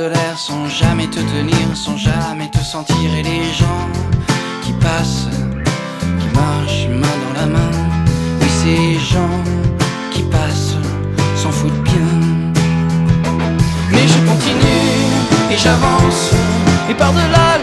de l'air sans jamais te tenir, sans jamais te sentir. Et les gens qui passent, qui marchent main dans la main. Oui, ces gens qui passent s'en foutent bien. Mais je continue et j'avance, et par-delà